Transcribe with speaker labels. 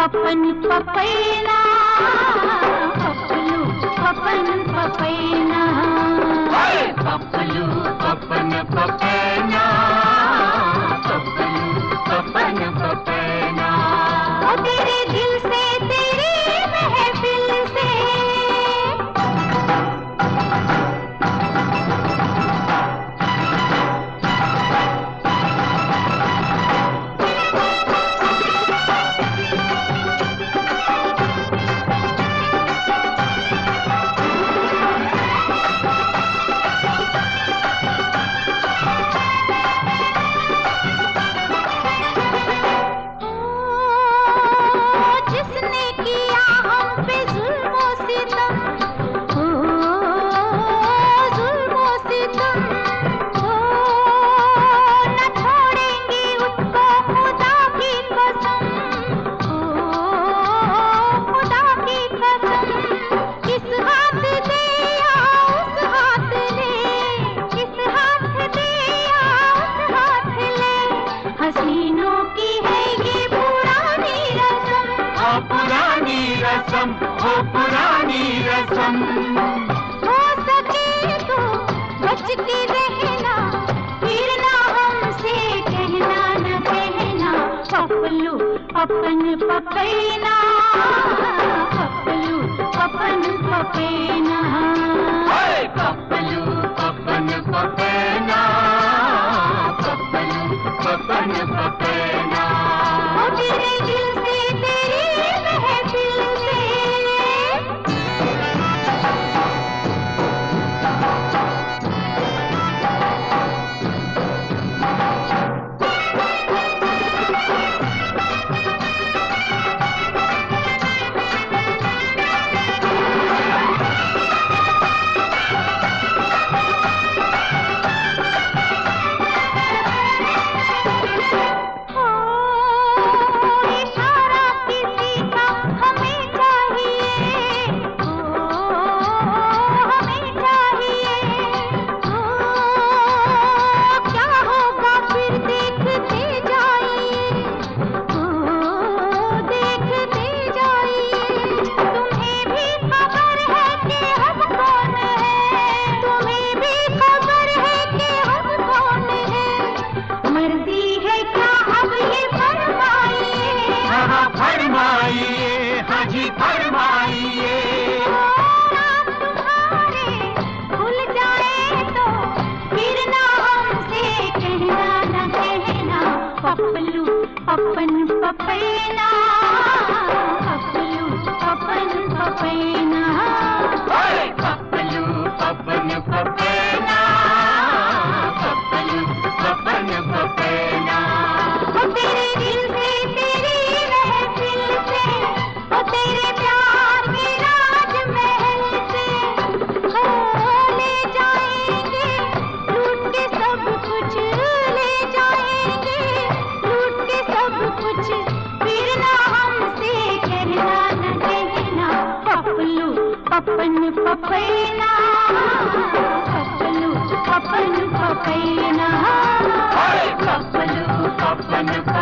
Speaker 1: पपन पपैना, पपलू पपन पपैना,
Speaker 2: पपलू पपन पपैना, पपलू पपन पपैना।
Speaker 1: ओ तेरे दिल से तेरी महफिल से हसीनों की है ये पुरानी रस्म,
Speaker 2: पुरानी रस्म, हो पुरानी रस्म।
Speaker 1: हो सके तो बच के रहना, फिर ना हमसे कहना न कहना, पपलू पपन पपैना, पपलू पपन पपैना,
Speaker 2: पपलू पपन पपैना, पपलू पपन पपैना।
Speaker 1: ओ तेरे दिल से तेरी महफिल से
Speaker 2: फरमाइए, हाँ जी फरमाइए।
Speaker 1: तुम्हारे भूल जाए तो फिर ना हमसे कहना न कहना, पपलू पपन पपैना, पपलू पपन पपैना,
Speaker 2: पपलू पपन पपैना, पपलू पपन पपैना।
Speaker 1: ओ तेरे दिल से तेरी महफिल से, ओ तेरे प्यार के राजमहल से, ले जाएंगे लूट के सब कुछ, ले जाएंगे लूट के सब कुछ, फिर ना हमसे कहना न कहना, पपलू पपन पपैना, पपलू पपन पपैना,
Speaker 2: पपलू पपन